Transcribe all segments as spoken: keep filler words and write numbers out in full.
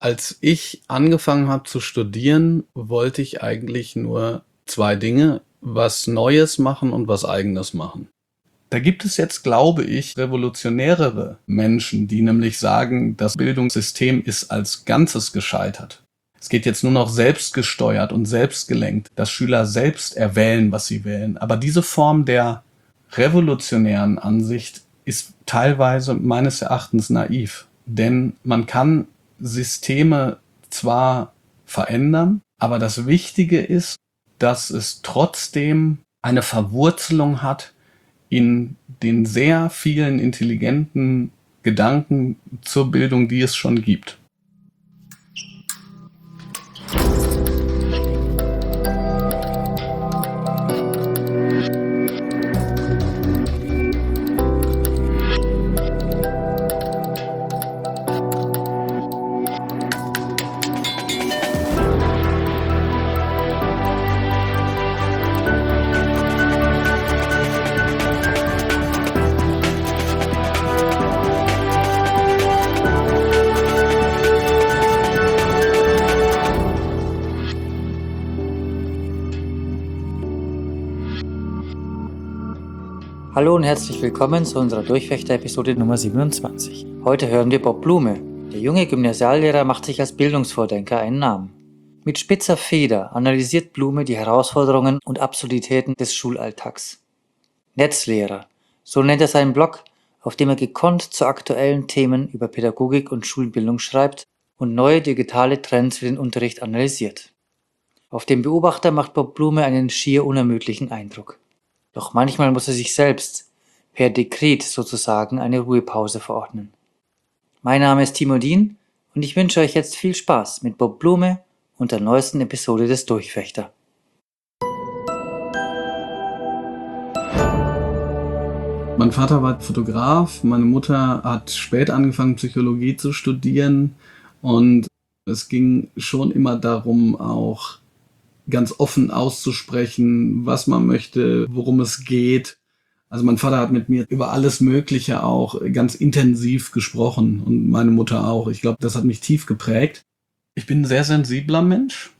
Als ich angefangen habe zu studieren, wollte ich eigentlich nur zwei Dinge: was Neues machen und was Eigenes machen. Da gibt es jetzt, glaube ich, revolutionärere Menschen, die nämlich sagen, das Bildungssystem ist als Ganzes gescheitert. Es geht jetzt nur noch selbstgesteuert und selbstgelenkt, dass Schüler selbst erwählen, was sie wählen. Aber diese Form der revolutionären Ansicht ist teilweise meines Erachtens naiv. Denn man kann Systeme zwar verändern, aber das Wichtige ist, dass es trotzdem eine Verwurzelung hat in den sehr vielen intelligenten Gedanken zur Bildung, die es schon gibt. Hallo und herzlich willkommen zu unserer Durchfechter-Episode Nummer siebenundzwanzig. Heute hören wir Bob Blume. Der junge Gymnasiallehrer macht sich als Bildungsvordenker einen Namen. Mit spitzer Feder analysiert Blume die Herausforderungen und Absurditäten des Schulalltags. Netzlehrer, so nennt er seinen Blog, auf dem er gekonnt zu aktuellen Themen über Pädagogik und Schulbildung schreibt und neue digitale Trends für den Unterricht analysiert. Auf den Beobachter macht Bob Blume einen schier unermüdlichen Eindruck. Doch manchmal muss er sich selbst, per Dekret sozusagen, eine Ruhepause verordnen. Mein Name ist Timo Dien und ich wünsche euch jetzt viel Spaß mit Bob Blume und der neuesten Episode des Durchfechter. Mein Vater war Fotograf, meine Mutter hat spät angefangen, Psychologie zu studieren, und es ging schon immer darum, auch ganz offen auszusprechen, was man möchte, worum es geht. Also mein Vater hat mit mir über alles Mögliche auch ganz intensiv gesprochen und meine Mutter auch. Ich glaube, das hat mich tief geprägt. Ich bin ein sehr sensibler Mensch,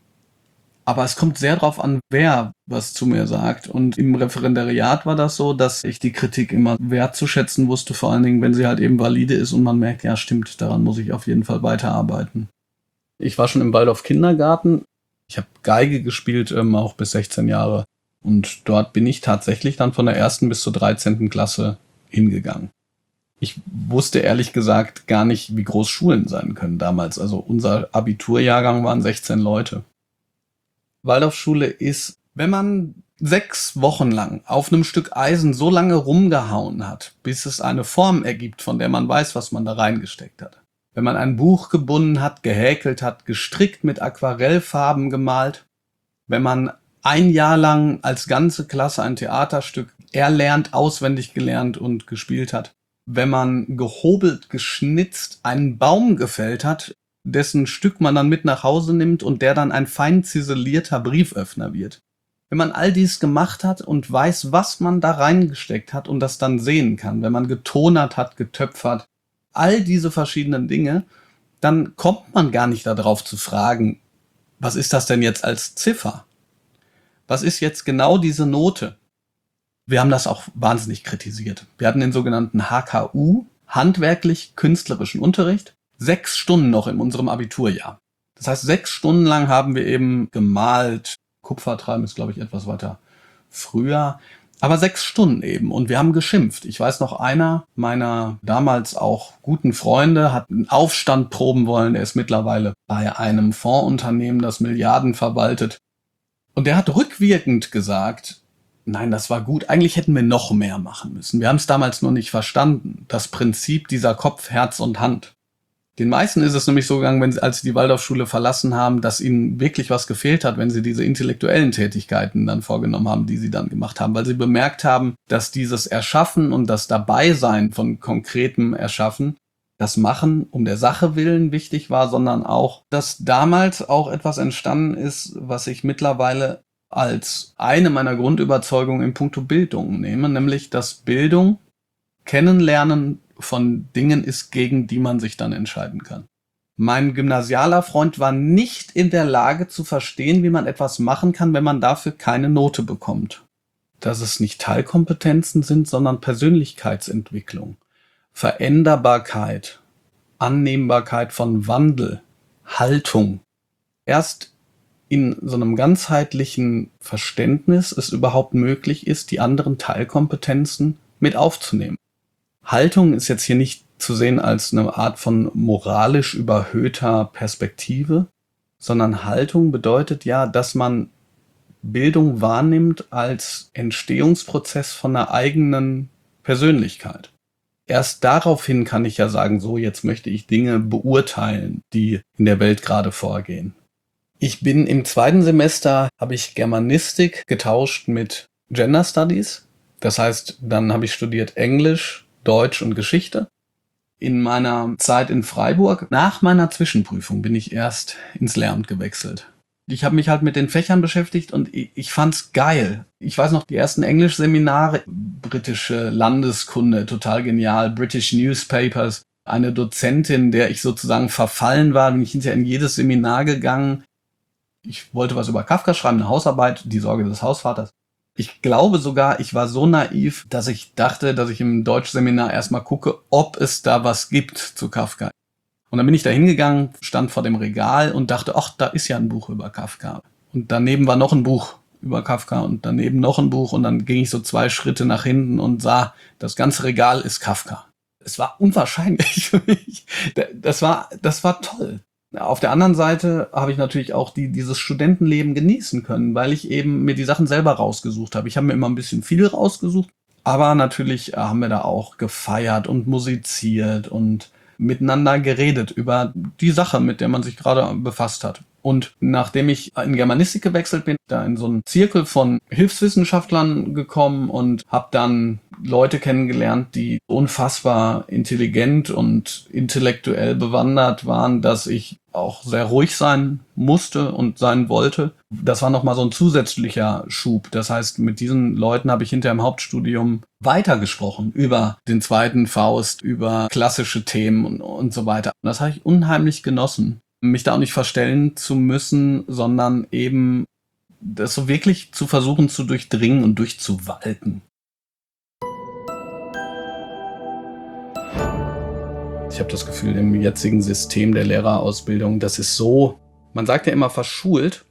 aber es kommt sehr drauf an, wer was zu mir sagt. Und im Referendariat war das so, dass ich die Kritik immer wertzuschätzen wusste, vor allen Dingen, wenn sie halt eben valide ist und man merkt, ja stimmt, daran muss ich auf jeden Fall weiterarbeiten. Ich war schon im Waldorf Kindergarten. Ich habe Geige gespielt, ähm, auch bis sechzehn Jahre. Und dort bin ich tatsächlich dann von der ersten bis zur dreizehnten Klasse hingegangen. Ich wusste ehrlich gesagt gar nicht, wie groß Schulen sein können damals. Also unser Abiturjahrgang waren sechzehn Leute. Waldorfschule ist, wenn man sechs Wochen lang auf einem Stück Eisen so lange rumgehauen hat, bis es eine Form ergibt, von der man weiß, was man da reingesteckt hat. Wenn man ein Buch gebunden hat, gehäkelt hat, gestrickt, mit Aquarellfarben gemalt. Wenn man ein Jahr lang als ganze Klasse ein Theaterstück erlernt, auswendig gelernt und gespielt hat. Wenn man gehobelt, geschnitzt einen Baum gefällt hat, dessen Stück man dann mit nach Hause nimmt und der dann ein fein ziselierter Brieföffner wird. Wenn man all dies gemacht hat und weiß, was man da reingesteckt hat und das dann sehen kann, wenn man getonert hat, getöpfert, all diese verschiedenen Dinge, dann kommt man gar nicht darauf zu fragen, was ist das denn jetzt als Ziffer? Was ist jetzt genau diese Note? Wir haben das auch wahnsinnig kritisiert. Wir hatten den sogenannten H K U, handwerklich-künstlerischen Unterricht, sechs Stunden noch in unserem Abiturjahr. Das heißt, sechs Stunden lang haben wir eben gemalt. Kupfertreiben ist, glaube ich, etwas weiter früher. Aber sechs Stunden eben. Und wir haben geschimpft. Ich weiß noch, einer meiner damals auch guten Freunde hat einen Aufstand proben wollen. Er ist mittlerweile bei einem Fondsunternehmen, das Milliarden verwaltet. Und der hat rückwirkend gesagt, nein, das war gut. Eigentlich hätten wir noch mehr machen müssen. Wir haben es damals nur nicht verstanden. Das Prinzip dieser Kopf, Herz und Hand. Den meisten ist es nämlich so gegangen, wenn sie, als sie die Waldorfschule verlassen haben, dass ihnen wirklich was gefehlt hat, wenn sie diese intellektuellen Tätigkeiten dann vorgenommen haben, die sie dann gemacht haben, weil sie bemerkt haben, dass dieses Erschaffen und das Dabeisein von konkretem Erschaffen, das Machen um der Sache willen wichtig war, sondern auch, dass damals auch etwas entstanden ist, was ich mittlerweile als eine meiner Grundüberzeugungen in puncto Bildung nehme, nämlich, dass Bildung, Kennenlernen von Dingen ist, gegen die man sich dann entscheiden kann. Mein gymnasialer Freund war nicht in der Lage zu verstehen, wie man etwas machen kann, wenn man dafür keine Note bekommt. Dass es nicht Teilkompetenzen sind, sondern Persönlichkeitsentwicklung, Veränderbarkeit, Annehmbarkeit von Wandel, Haltung. Erst in so einem ganzheitlichen Verständnis es überhaupt möglich ist, die anderen Teilkompetenzen mit aufzunehmen. Haltung ist jetzt hier nicht zu sehen als eine Art von moralisch überhöhter Perspektive, sondern Haltung bedeutet ja, dass man Bildung wahrnimmt als Entstehungsprozess von einer eigenen Persönlichkeit. Erst daraufhin kann ich ja sagen, so, jetzt möchte ich Dinge beurteilen, die in der Welt gerade vorgehen. Ich bin im zweiten Semester, habe ich Germanistik getauscht mit Gender Studies. Das heißt, dann habe ich studiert Englisch, Deutsch und Geschichte. In meiner Zeit in Freiburg, nach meiner Zwischenprüfung, bin ich erst ins Lehramt gewechselt. Ich habe mich halt mit den Fächern beschäftigt und ich, ich fand's geil. Ich weiß noch, die ersten Englischseminare, britische Landeskunde, total genial, British Newspapers, eine Dozentin, der ich sozusagen verfallen war, bin ich hinterher in jedes Seminar gegangen. Ich wollte was über Kafka schreiben, eine Hausarbeit, die Sorge des Hausvaters. Ich glaube sogar, ich war so naiv, dass ich dachte, dass ich im Deutschseminar erstmal gucke, ob es da was gibt zu Kafka. Und dann bin ich da hingegangen, stand vor dem Regal und dachte, ach, da ist ja ein Buch über Kafka. Und daneben war noch ein Buch über Kafka und daneben noch ein Buch. Und dann ging ich so zwei Schritte nach hinten und sah, das ganze Regal ist Kafka. Es war unwahrscheinlich für mich. Das war, das war toll. Auf der anderen Seite habe ich natürlich auch die, dieses Studentenleben genießen können, weil ich eben mir die Sachen selber rausgesucht habe. Ich habe mir immer ein bisschen viel rausgesucht, aber natürlich haben wir da auch gefeiert und musiziert und miteinander geredet über die Sache, mit der man sich gerade befasst hat. Und nachdem ich in Germanistik gewechselt bin, da in so einen Zirkel von Hilfswissenschaftlern gekommen und habe dann Leute kennengelernt, die unfassbar intelligent und intellektuell bewandert waren, dass ich auch sehr ruhig sein musste und sein wollte. Das war nochmal so ein zusätzlicher Schub. Das heißt, mit diesen Leuten habe ich hinterher im Hauptstudium weitergesprochen über den zweiten Faust, über klassische Themen und, und so weiter. Und das habe ich unheimlich genossen, mich da auch nicht verstellen zu müssen, sondern eben das so wirklich zu versuchen zu durchdringen und durchzuwalten. Ich habe das Gefühl, im jetzigen System der Lehrerausbildung, das ist so, man sagt ja immer verschult.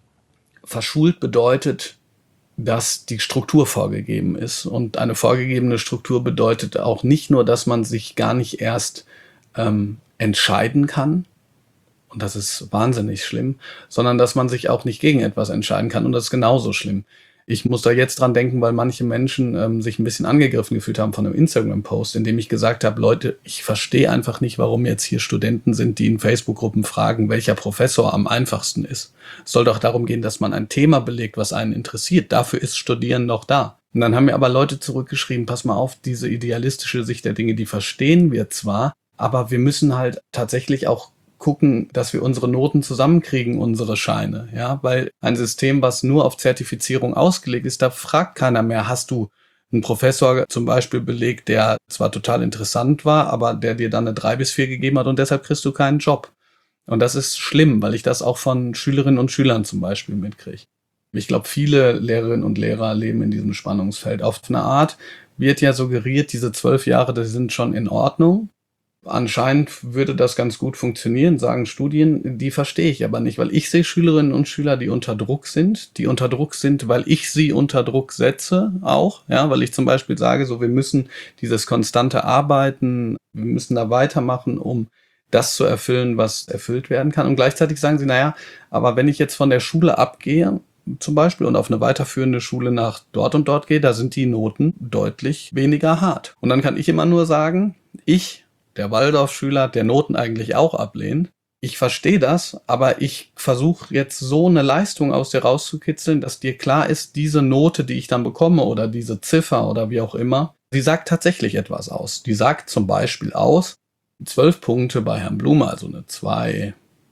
Verschult bedeutet, dass die Struktur vorgegeben ist. Und eine vorgegebene Struktur bedeutet auch nicht nur, dass man sich gar nicht erst ähm, entscheiden kann, und das ist wahnsinnig schlimm, sondern dass man sich auch nicht gegen etwas entscheiden kann, und das ist genauso schlimm. Ich muss da jetzt dran denken, weil manche Menschen ähm, sich ein bisschen angegriffen gefühlt haben von einem Instagram-Post, in dem ich gesagt habe, Leute, ich verstehe einfach nicht, warum jetzt hier Studenten sind, die in Facebook-Gruppen fragen, welcher Professor am einfachsten ist. Es soll doch darum gehen, dass man ein Thema belegt, was einen interessiert. Dafür ist Studieren doch da. Und dann haben mir aber Leute zurückgeschrieben, pass mal auf, diese idealistische Sicht der Dinge, die verstehen wir zwar, aber wir müssen halt tatsächlich auch gucken, dass wir unsere Noten zusammenkriegen, unsere Scheine, ja, weil ein System, was nur auf Zertifizierung ausgelegt ist, da fragt keiner mehr, hast du einen Professor zum Beispiel belegt, der zwar total interessant war, aber der dir dann eine drei bis vier gegeben hat und deshalb kriegst du keinen Job. Und das ist schlimm, weil ich das auch von Schülerinnen und Schülern zum Beispiel mitkriege. Ich glaube, viele Lehrerinnen und Lehrer leben in diesem Spannungsfeld. Auf eine Art wird ja suggeriert, diese zwölf Jahre, das sind schon in Ordnung. Anscheinend würde das ganz gut funktionieren, sagen Studien, die verstehe ich aber nicht, weil ich sehe Schülerinnen und Schüler, die unter Druck sind, die unter Druck sind, weil ich sie unter Druck setze auch, ja, weil ich zum Beispiel sage, so, wir müssen dieses konstante Arbeiten, wir müssen da weitermachen, um das zu erfüllen, was erfüllt werden kann. Und gleichzeitig sagen sie, naja, aber wenn ich jetzt von der Schule abgehe, zum Beispiel, und auf eine weiterführende Schule nach dort und dort gehe, da sind die Noten deutlich weniger hart. Und dann kann ich immer nur sagen, ich der Waldorfschüler, der Noten eigentlich auch ablehnt. Ich verstehe das, aber ich versuche jetzt so eine Leistung aus dir rauszukitzeln, dass dir klar ist, diese Note, die ich dann bekomme oder diese Ziffer oder wie auch immer, die sagt tatsächlich etwas aus. Die sagt zum Beispiel aus, zwölf Punkte bei Herrn Blume, also eine zwei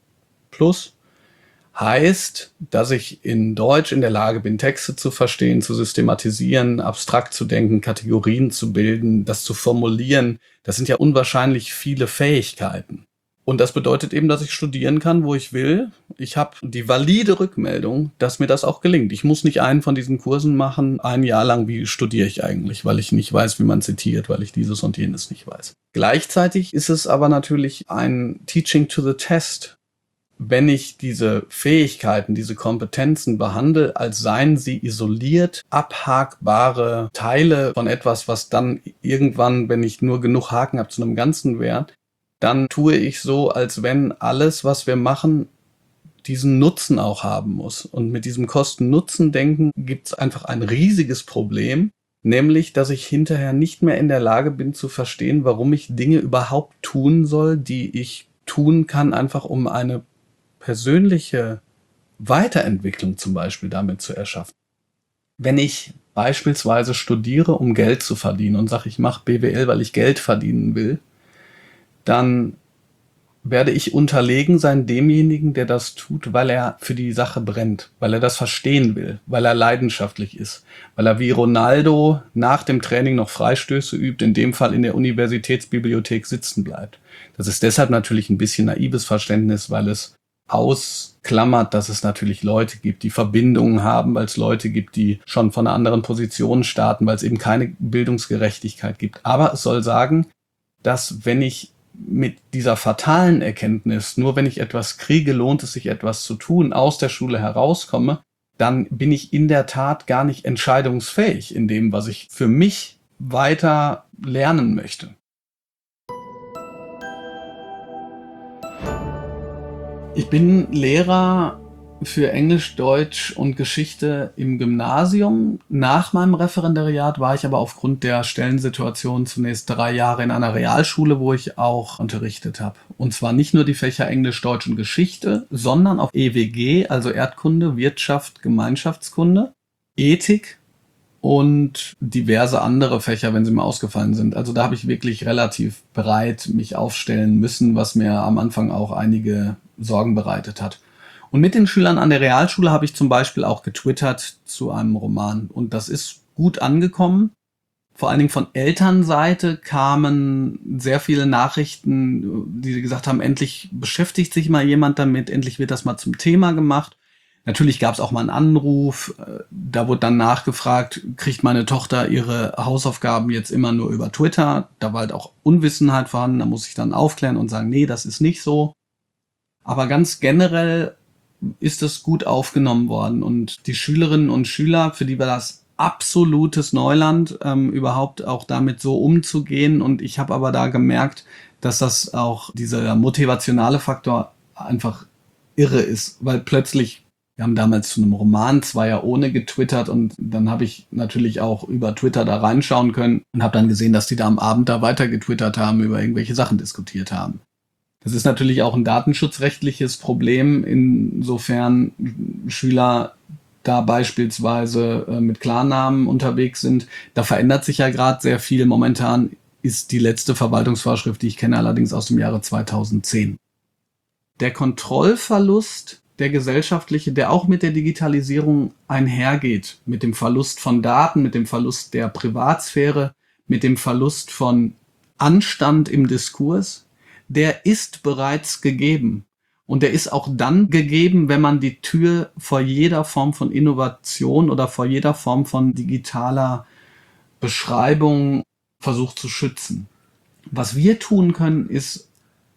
plus, heißt, dass ich in Deutsch in der Lage bin, Texte zu verstehen, zu systematisieren, abstrakt zu denken, Kategorien zu bilden, das zu formulieren. Das sind ja unwahrscheinlich viele Fähigkeiten. Und das bedeutet eben, dass ich studieren kann, wo ich will. Ich habe die valide Rückmeldung, dass mir das auch gelingt. Ich muss nicht einen von diesen Kursen machen, ein Jahr lang, wie studiere ich eigentlich, weil ich nicht weiß, wie man zitiert, weil ich dieses und jenes nicht weiß. Gleichzeitig ist es aber natürlich ein Teaching to the Test. Wenn ich diese Fähigkeiten, diese Kompetenzen behandle, als seien sie isoliert abhakbare Teile von etwas, was dann irgendwann, wenn ich nur genug Haken habe, zu einem Ganzen wird, dann tue ich so, als wenn alles, was wir machen, diesen Nutzen auch haben muss. Und mit diesem Kosten-Nutzen-Denken gibt es einfach ein riesiges Problem, nämlich, dass ich hinterher nicht mehr in der Lage bin zu verstehen, warum ich Dinge überhaupt tun soll, die ich tun kann, einfach um eine persönliche Weiterentwicklung zum Beispiel damit zu erschaffen. Wenn ich beispielsweise studiere, um Geld zu verdienen und sage, ich mache B W L, weil ich Geld verdienen will, dann werde ich unterlegen sein demjenigen, der das tut, weil er für die Sache brennt, weil er das verstehen will, weil er leidenschaftlich ist, weil er wie Ronaldo nach dem Training noch Freistöße übt, in dem Fall in der Universitätsbibliothek sitzen bleibt. Das ist deshalb natürlich ein bisschen naives Verständnis, weil es ausklammert, dass es natürlich Leute gibt, die Verbindungen haben, weil es Leute gibt, die schon von einer anderen Position starten, weil es eben keine Bildungsgerechtigkeit gibt. Aber es soll sagen, dass wenn ich mit dieser fatalen Erkenntnis, nur wenn ich etwas kriege, lohnt es sich etwas zu tun, aus der Schule herauskomme, dann bin ich in der Tat gar nicht entscheidungsfähig in dem, was ich für mich weiter lernen möchte. Ich bin Lehrer für Englisch, Deutsch und Geschichte im Gymnasium. Nach meinem Referendariat war ich aber aufgrund der Stellensituation zunächst drei Jahre in einer Realschule, wo ich auch unterrichtet habe. Und zwar nicht nur die Fächer Englisch, Deutsch und Geschichte, sondern auch E W G, also Erdkunde, Wirtschaft, Gemeinschaftskunde, Ethik und diverse andere Fächer, wenn sie mal ausgefallen sind. Also da habe ich wirklich relativ breit mich aufstellen müssen, was mir am Anfang auch einige Sorgen bereitet hat. Und mit den Schülern an der Realschule habe ich zum Beispiel auch getwittert zu einem Roman. Und das ist gut angekommen. Vor allen Dingen von Elternseite kamen sehr viele Nachrichten, die gesagt haben, endlich beschäftigt sich mal jemand damit, endlich wird das mal zum Thema gemacht. Natürlich gab es auch mal einen Anruf, da wurde dann nachgefragt, kriegt meine Tochter ihre Hausaufgaben jetzt immer nur über Twitter? Da war halt auch Unwissenheit vorhanden, da muss ich dann aufklären und sagen, nee, das ist nicht so. Aber ganz generell ist es gut aufgenommen worden und die Schülerinnen und Schüler, für die war das absolutes Neuland, ähm, überhaupt auch damit so umzugehen, und ich habe aber da gemerkt, dass das auch dieser motivationale Faktor einfach irre ist, weil plötzlich, wir haben damals zu einem Roman Zweier ohne getwittert und dann habe ich natürlich auch über Twitter da reinschauen können und habe dann gesehen, dass die da am Abend da weiter getwittert haben, über irgendwelche Sachen diskutiert haben. Das ist natürlich auch ein datenschutzrechtliches Problem, insofern Schüler da beispielsweise äh, mit Klarnamen unterwegs sind. Da verändert sich ja gerade sehr viel. Momentan ist die letzte Verwaltungsvorschrift, die ich kenne, allerdings aus dem Jahre zweitausendzehn. Der Kontrollverlust, der gesellschaftliche, der auch mit der Digitalisierung einhergeht, mit dem Verlust von Daten, mit dem Verlust der Privatsphäre, mit dem Verlust von Anstand im Diskurs, der ist bereits gegeben. Und der ist auch dann gegeben, wenn man die Tür vor jeder Form von Innovation oder vor jeder Form von digitaler Beschreibung versucht zu schützen. Was wir tun können, ist,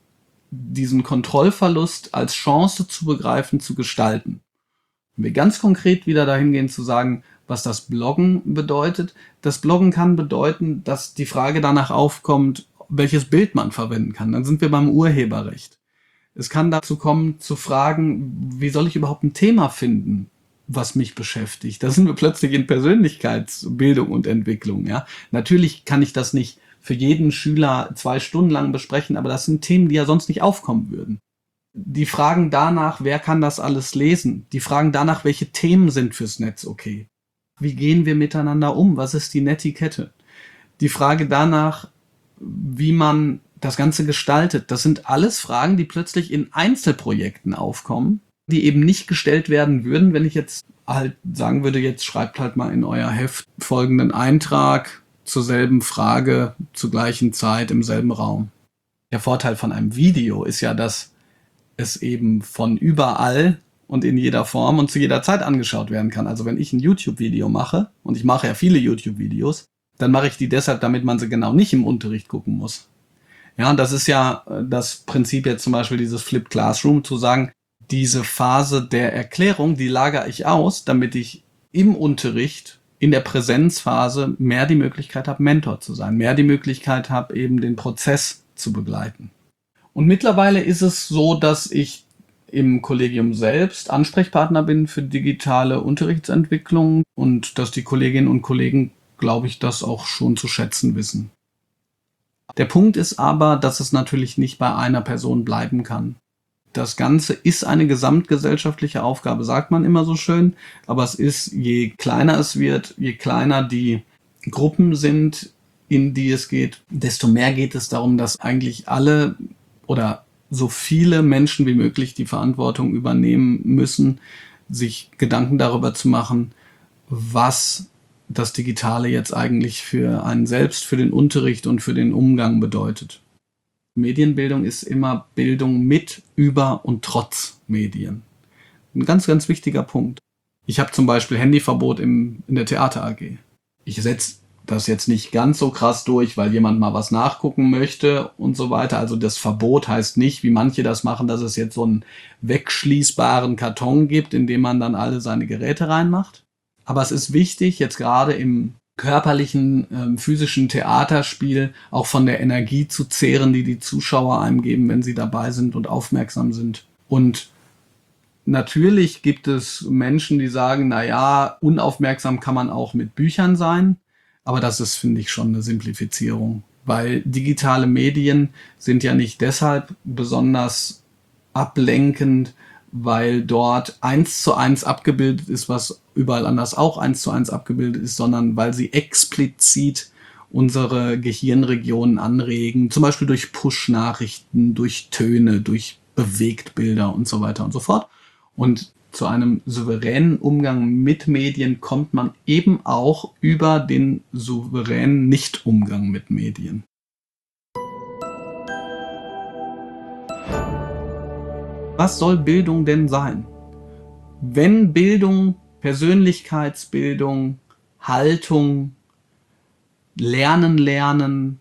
diesen Kontrollverlust als Chance zu begreifen, zu gestalten. Wenn wir ganz konkret wieder dahin gehen zu sagen, was das Bloggen bedeutet. Das Bloggen kann bedeuten, dass die Frage danach aufkommt, welches Bild man verwenden kann. Dann sind wir beim Urheberrecht. Es kann dazu kommen, zu fragen, wie soll ich überhaupt ein Thema finden, was mich beschäftigt. Da sind wir plötzlich in Persönlichkeitsbildung und Entwicklung. Ja, natürlich kann ich das nicht für jeden Schüler zwei Stunden lang besprechen, aber das sind Themen, die ja sonst nicht aufkommen würden. Die Fragen danach, wer kann das alles lesen? Die Fragen danach, welche Themen sind fürs Netz okay? Wie gehen wir miteinander um? Was ist die Netiquette? Die Frage danach, wie man das Ganze gestaltet. Das sind alles Fragen, die plötzlich in Einzelprojekten aufkommen, die eben nicht gestellt werden würden, wenn ich jetzt halt sagen würde, jetzt schreibt halt mal in euer Heft folgenden Eintrag zur selben Frage, zur gleichen Zeit, im selben Raum. Der Vorteil von einem Video ist ja, dass es eben von überall und in jeder Form und zu jeder Zeit angeschaut werden kann. Also wenn ich ein YouTube-Video mache, und ich mache ja viele YouTube-Videos, dann mache ich die deshalb, damit man sie genau nicht im Unterricht gucken muss. Ja, und das ist ja das Prinzip jetzt zum Beispiel dieses Flipped Classroom, zu sagen, diese Phase der Erklärung, die lagere ich aus, damit ich im Unterricht, in der Präsenzphase mehr die Möglichkeit habe, Mentor zu sein, mehr die Möglichkeit habe, eben den Prozess zu begleiten. Und mittlerweile ist es so, dass ich im Kollegium selbst Ansprechpartner bin für digitale Unterrichtsentwicklung und dass die Kolleginnen und Kollegen, glaube ich, das auch schon zu schätzen wissen. Der Punkt ist aber, dass es natürlich nicht bei einer Person bleiben kann. Das Ganze ist eine gesamtgesellschaftliche Aufgabe, sagt man immer so schön, aber es ist, je kleiner es wird, je kleiner die Gruppen sind, in die es geht, desto mehr geht es darum, dass eigentlich alle oder so viele Menschen wie möglich die Verantwortung übernehmen müssen, sich Gedanken darüber zu machen, was das Digitale jetzt eigentlich für einen selbst, für den Unterricht und für den Umgang bedeutet. Medienbildung ist immer Bildung mit, über und trotz Medien. Ein ganz, ganz wichtiger Punkt. Ich habe zum Beispiel Handyverbot im, in der Theater A G. Ich setze das jetzt nicht ganz so krass durch, weil jemand mal was nachgucken möchte und so weiter. Also das Verbot heißt nicht, wie manche das machen, dass es jetzt so einen wegschließbaren Karton gibt, in dem man dann alle seine Geräte reinmacht. Aber es ist wichtig, jetzt gerade im körperlichen, ähm, physischen Theaterspiel auch von der Energie zu zehren, die die Zuschauer einem geben, wenn sie dabei sind und aufmerksam sind. Und natürlich gibt es Menschen, die sagen, na ja, unaufmerksam kann man auch mit Büchern sein. Aber das ist, finde ich, schon eine Simplifizierung. Weil digitale Medien sind ja nicht deshalb besonders ablenkend, weil dort eins zu eins abgebildet ist, was überall anders auch eins zu eins abgebildet ist, sondern weil sie explizit unsere Gehirnregionen anregen, zum Beispiel durch Push-Nachrichten, durch Töne, durch Bewegtbilder und so weiter und so fort. Und zu einem souveränen Umgang mit Medien kommt man eben auch über den souveränen Nicht-Umgang mit Medien. Was soll Bildung denn sein? Wenn Bildung, Persönlichkeitsbildung, Haltung, Lernen, Lernen,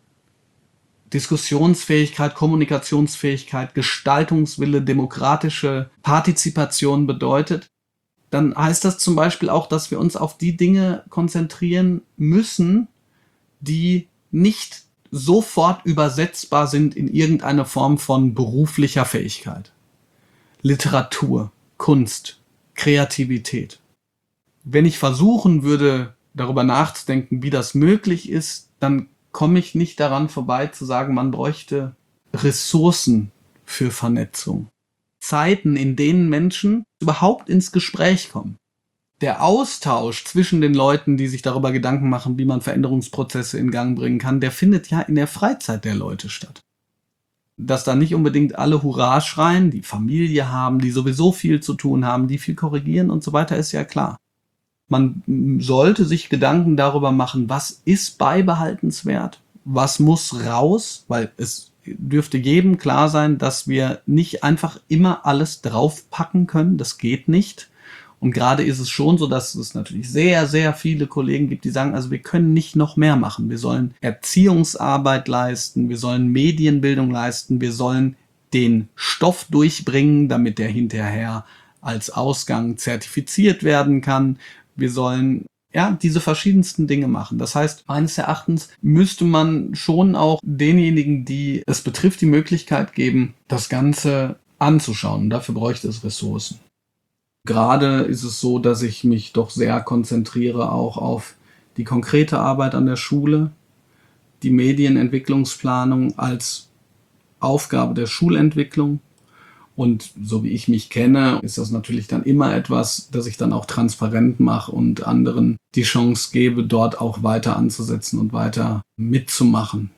Diskussionsfähigkeit, Kommunikationsfähigkeit, Gestaltungswille, demokratische Partizipation bedeutet, dann heißt das zum Beispiel auch, dass wir uns auf die Dinge konzentrieren müssen, die nicht sofort übersetzbar sind in irgendeine Form von beruflicher Fähigkeit. Literatur, Kunst, Kreativität. Wenn ich versuchen würde, darüber nachzudenken, wie das möglich ist, dann komme ich nicht daran vorbei zu sagen, man bräuchte Ressourcen für Vernetzung. Zeiten, in denen Menschen überhaupt ins Gespräch kommen. Der Austausch zwischen den Leuten, die sich darüber Gedanken machen, wie man Veränderungsprozesse in Gang bringen kann, der findet ja in der Freizeit der Leute statt. Dass da nicht unbedingt alle Hurra schreien, die Familie haben, die sowieso viel zu tun haben, die viel korrigieren und so weiter, ist ja klar. Man sollte sich Gedanken darüber machen, was ist beibehaltenswert, was muss raus, weil es dürfte jedem klar sein, dass wir nicht einfach immer alles draufpacken können, das geht nicht. Und gerade ist es schon so, dass es natürlich sehr, sehr viele Kollegen gibt, die sagen, also wir können nicht noch mehr machen. Wir sollen Erziehungsarbeit leisten, wir sollen Medienbildung leisten, wir sollen den Stoff durchbringen, damit der hinterher als Ausgang zertifiziert werden kann. Wir sollen ja diese verschiedensten Dinge machen. Das heißt, meines Erachtens müsste man schon auch denjenigen, die es betrifft, die Möglichkeit geben, das Ganze anzuschauen. Und dafür bräuchte es Ressourcen. Gerade ist es so, dass ich mich doch sehr konzentriere auch auf die konkrete Arbeit an der Schule, die Medienentwicklungsplanung als Aufgabe der Schulentwicklung. Und so wie ich mich kenne, ist das natürlich dann immer etwas, das ich dann auch transparent mache und anderen die Chance gebe, dort auch weiter anzusetzen und weiter mitzumachen.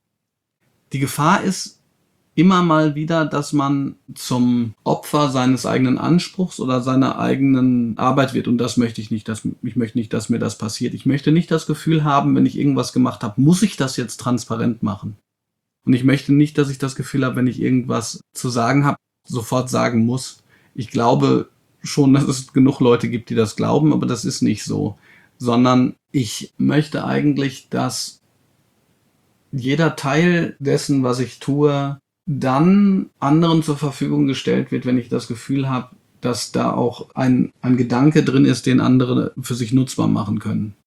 Die Gefahr ist immer mal wieder, dass man zum Opfer seines eigenen Anspruchs oder seiner eigenen Arbeit wird. Und das möchte ich nicht. Dass, ich möchte nicht, dass mir das passiert. Ich möchte nicht das Gefühl haben, wenn ich irgendwas gemacht habe, muss ich das jetzt transparent machen. Und ich möchte nicht, dass ich das Gefühl habe, wenn ich irgendwas zu sagen habe, sofort sagen muss. Ich glaube schon, dass es genug Leute gibt, die das glauben, aber das ist nicht so. Sondern ich möchte eigentlich, dass jeder Teil dessen, was ich tue, dann anderen zur Verfügung gestellt wird, wenn ich das Gefühl habe, dass da auch ein, ein Gedanke drin ist, den andere für sich nutzbar machen können.